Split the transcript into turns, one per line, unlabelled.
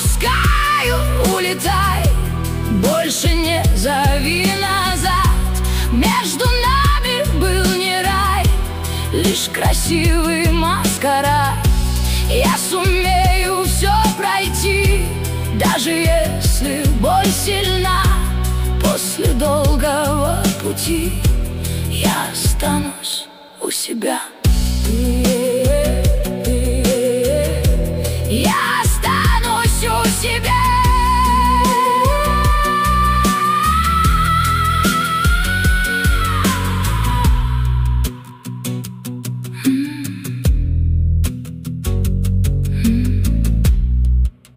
отпускаю, улетай, больше не зови назад. Между нами был не рай, лишь красивый маскарад. Я сумею все пройти, даже если боль сильна. После долгого пути я останусь у себя.